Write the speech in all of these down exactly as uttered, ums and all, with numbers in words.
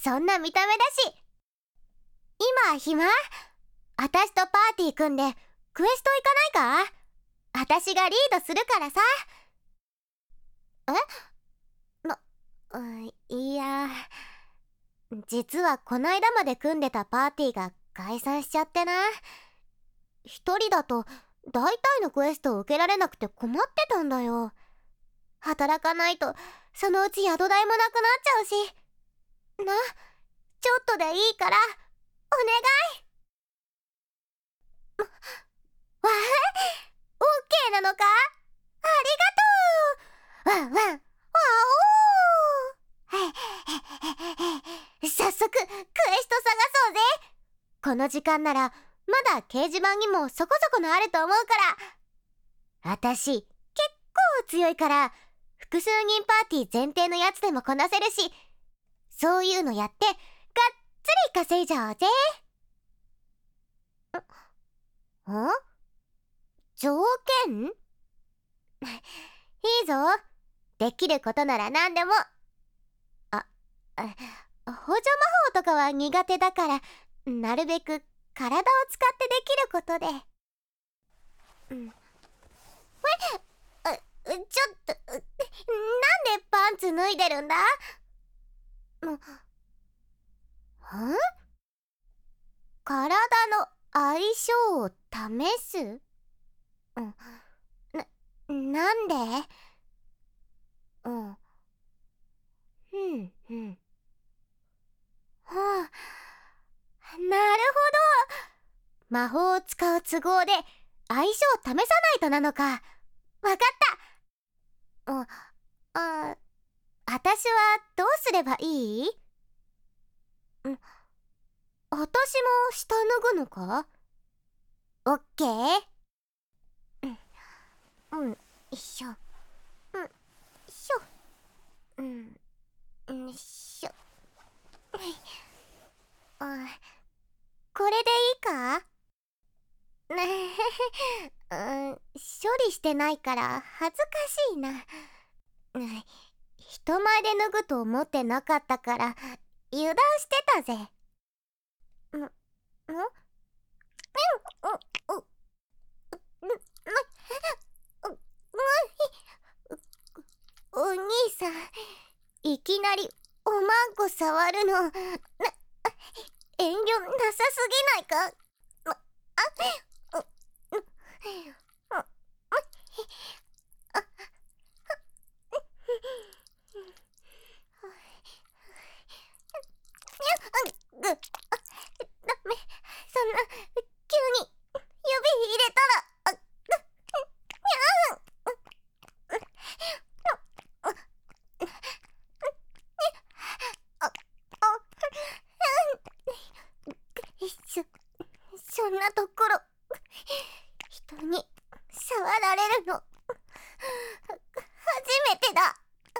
そんな見た目だし。今暇？あたしとパーティー組んでクエスト行かないか？あたしがリードするからさ。え？な、うん、いや、実はこないだまで組んでたパーティーが解散しちゃってな。一人だと大体のクエストを受けられなくて困ってたんだよ。働かないとそのうち宿代もなくなっちゃうし。な、ちょっとでいいからお願い。わあ、オッケーなのか？ありがとう。ワンワン、ワオー。早速クエスト探そうぜ。この時間ならまだ掲示板にもそこそこのあると思うから。あたし結構強いから複数人パーティー前提のやつでもこなせるし、そういうのやってがっつり稼いじゃおうぜ。ん？条件？いいぞ。できることなら何でも。あ、あ、補助魔法とかは苦手だから、なるべく体を使ってできることで。うん。え、ちょっと、なんでパンツ脱いでるんだ？ん？体の相性を試す？うん。な、なんで？うん。ふんふん。はあ、なるほど。魔法を使う都合で相性を試さないとなのか。わかった。あ、あ、あたしはどうすればいい？ん、あたしも下脱ぐのか？オッケー。うん、うん、よいしょ。うん、よいしょ。うん、よいしょ。あ、これでいいか？ねえ、うん、処理してないから恥ずかしいな。うん、人前で脱ぐと思ってなかったから油断してたぜ。ん？ん？ん？お兄さん、いきなりおまんこ触るの、な、遠慮なさすぎないか？あ、あ、う、う、あ、ぐ、あ、ダメ、そんな、急に指入れたら、あ、そ、そんなところ、人に触られるの、初めてだ。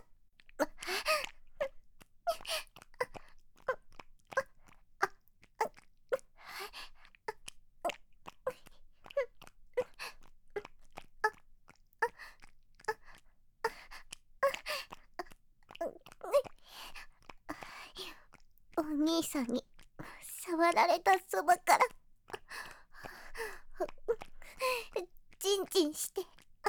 お兄さんに触られたそばからチンチンして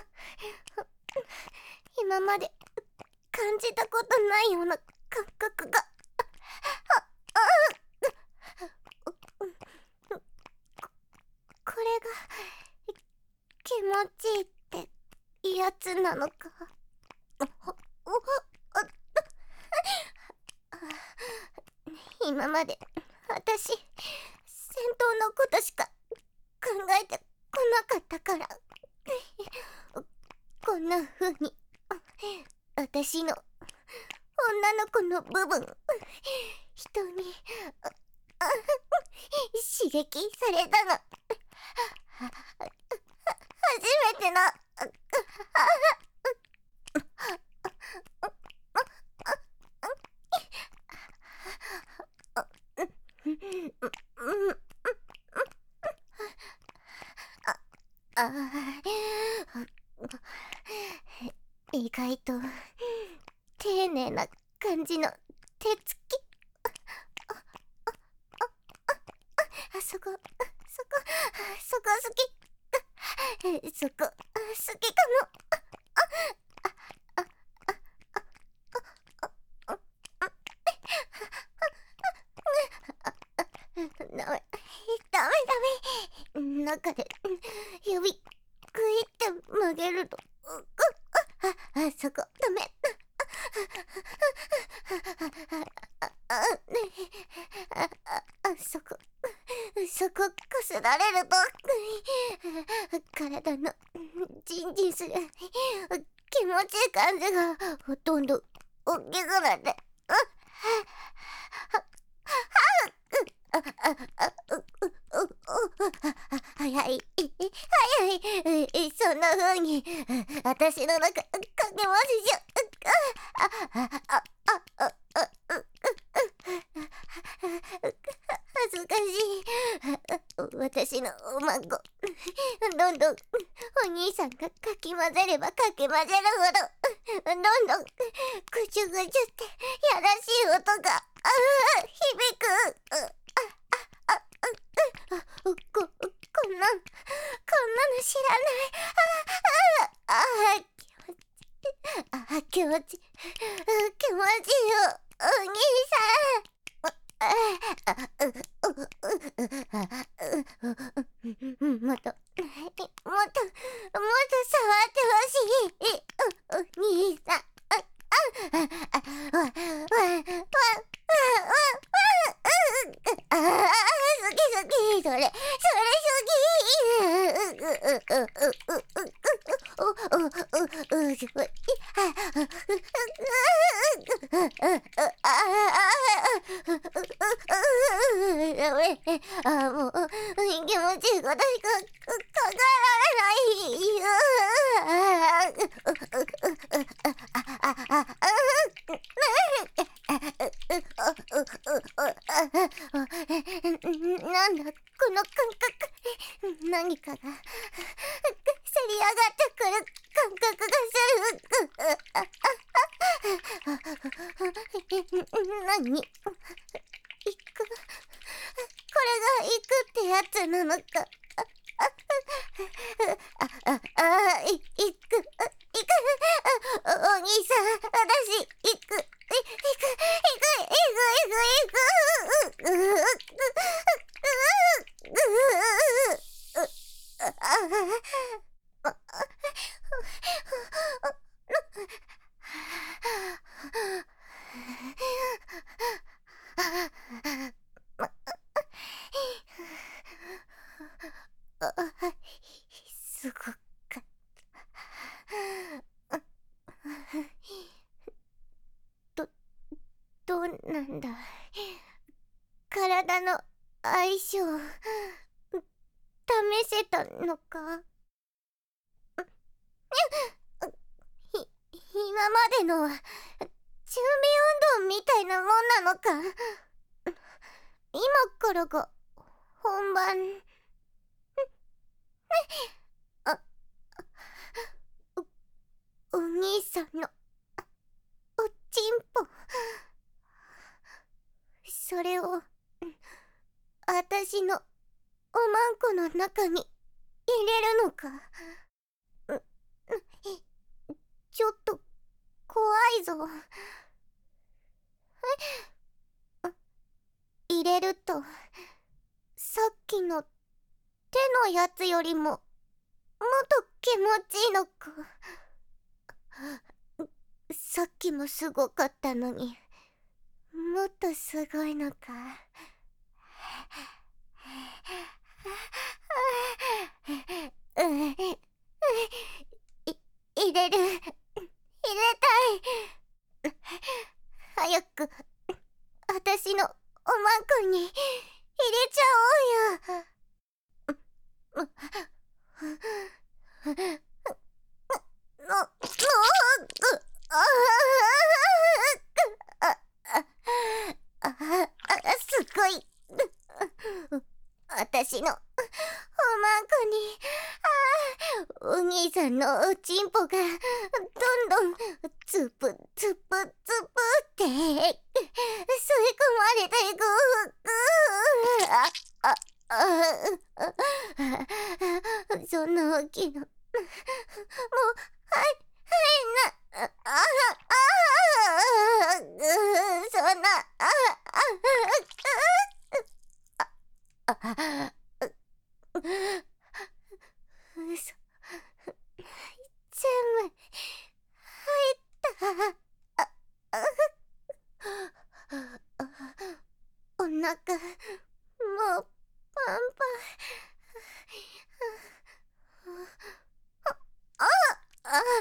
今まで感じたことないような感覚が、これが気持ちいいってやつなのか。今まで私戦闘のことしか考えてこなかったからこんな風に私の女の子の部分人に刺激されたの初めてな。あ、意外と丁寧な感じの手つき。 そこ、そこ、そこ好き。そこ、好きかも。ダメ、ダメダメ。中で指グイって曲げると、あ、あそこダメ。あ、あ、ね、あ、あ、あそこ、そここすられると体のジンジンする気持ちいい感じがほとんど大きくなって、あ、あ、あ、あ、あ、早い、早い、そんな風に私の中かけましじゃ、あ、あ、あ、あ、あ、あ、恥ずかしい。私のおまんこ、どんどんお兄さんがかき混ぜればかき混ぜるほど、どんどんぐちゅぐちゅってやらしい音があ響く。あ、あ、あ、あ、こ、こんなん、こんなの知らない。あ、あ、あ、あ、気持ち、あ、気持ち、気持ちいいよ、お兄さん。あ、あ、う、う、う、う、もっと、もっと、もっと触ってほしい、お、お兄さん。あ、あ、あ、わ、わ、わ、わ、わ、ああ、好き好き、それ、それ好き。お、お、お、お、すごい。あ、もう、気持ちいいことしか考えなんだこの感覚、何かがせり上がってくる感覚がする。何？行く？これが行くってやつなのか。あ、あ、あ、あ、い、行く、行く、お兄さん、私、行く、行く、行く、行く、行く、行く、行く。すごかった。ど、どうなんだ。体の相性、試せたのか。ひ、今までのは準備運動みたいなもんなのか。今からが本番。あ、お、お兄さんのおちんぽ、それをあたしのおまんこの中に入れるのか。ちょっと怖いぞ。入れるとさっきの手のやつよりももっと気持ちいいのか。さっきもすごかったのにもっとすごいのか。うん、い、入れる、入れたい。早く私のおまんこに入れちゃおうよ。すごい。私のおまんこに、あ、お兄さんのおちんぽがどんどんつぷつぷつぷって吸い込まれていく。あ、あ、 そんな大きいのもうはいはいなあああそんなあああうそ全部入ったお腹もうパンパンあああ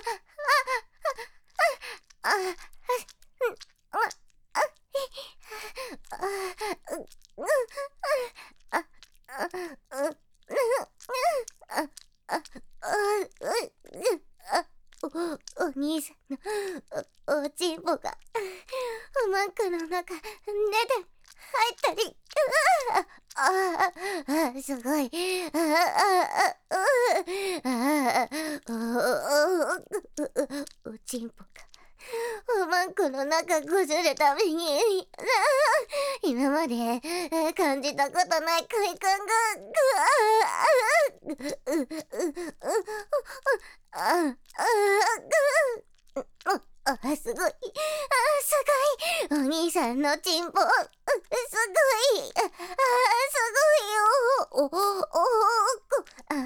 あお兄さんのおちんぽがマンクの中出て入ったりああすごいああおちんぽがおまんこの中崩れた目に今まで感じたことない快感がああすごいあすごいお兄さんのチンポすごいあすごいよおおあ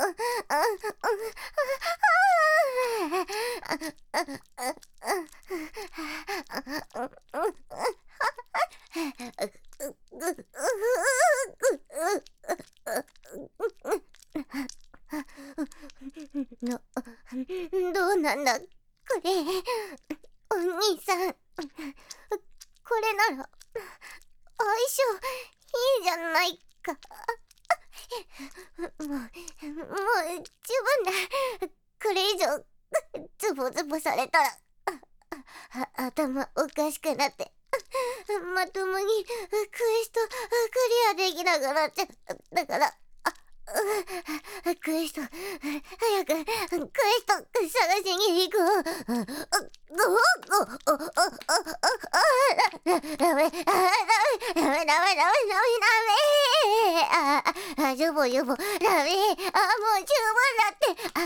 どうなんだこれお兄さんこれなら相性いいじゃないかもうもう十分だこれ以上ズボズボされたらあ頭おかしくなってまともにクエストクリアできなくなっちゃったからクエスト早くクエスト探しに行こうダメダメダメダメダメダメダメああジョボジョボダメあもう十分だってあ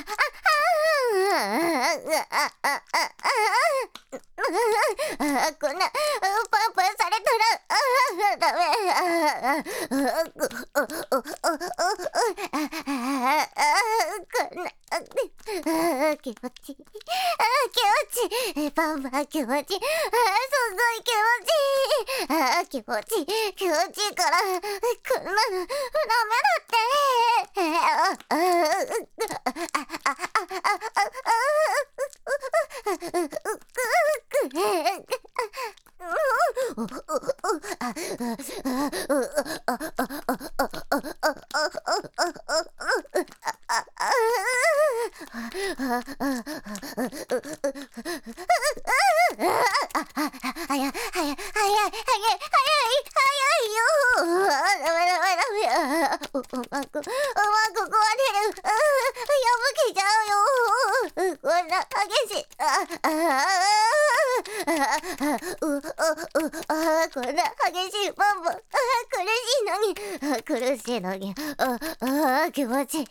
あこんなパンパンされたらダメ気持ちいい気持ちいいパンパン気持ちいいすごい気持ちいいあ気持ちいい気持ちいいからこんなのダメだはや、はや、はや、はや、はや、はやい、早いよ。ダメダメダメ。おまんこ、おまんこ壊れる。破けちゃうよ。こんな激しい。ああう、う、う、あこんな激しいパンパン。苦しいのに、苦しいのに。ああ気持ちいい。気持ちいい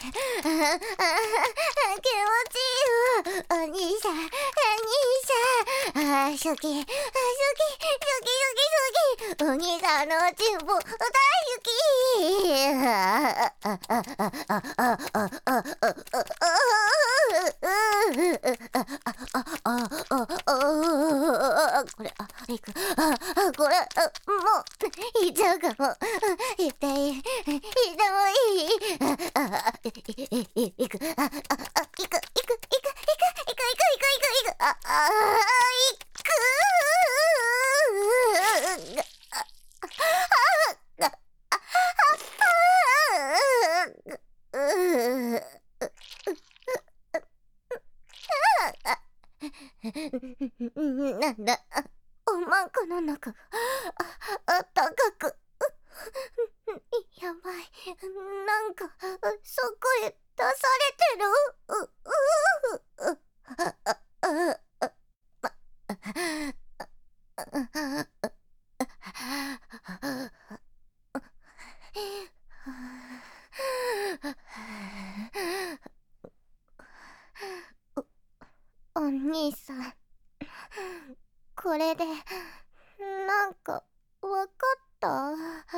よ。お兄さん、お兄さん。あ、好き、好き、好き、好き、好き。お兄さんのおちんぽ、大好き。ああ、あ、あ、あ、あ、あ、あ、あ、これ、あ、いく、あ、これ、もう、いっちゃうかも。いっていい、いってもいい。あ、いく、あ、あ、いく、いく、いく、いく、いく、いく、いく、いく、いく、いく、あ、あ、いく。なんだおまんこの中がああったかくやばいなんかそこへ出されてるうううああああそれでなんかわかった。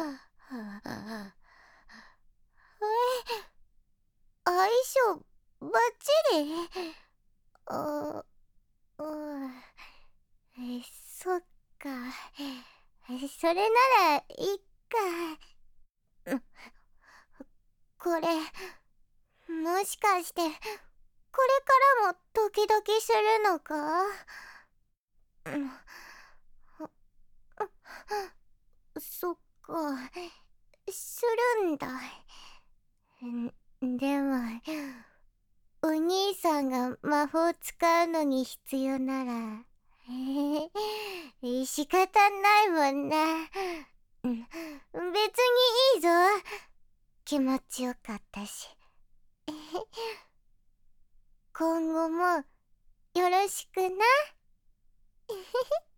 え、相性バッチリ。あ、うん、え、そっか。それならいっか。うん、これもしかしてこれからもドキドキするのか？うん、そっか、するんだ。んでもお兄さんが魔法使うのに必要なら、えー、仕方ないもんな。うん、別にいいぞ。気持ちよかったし。今後もよろしくな。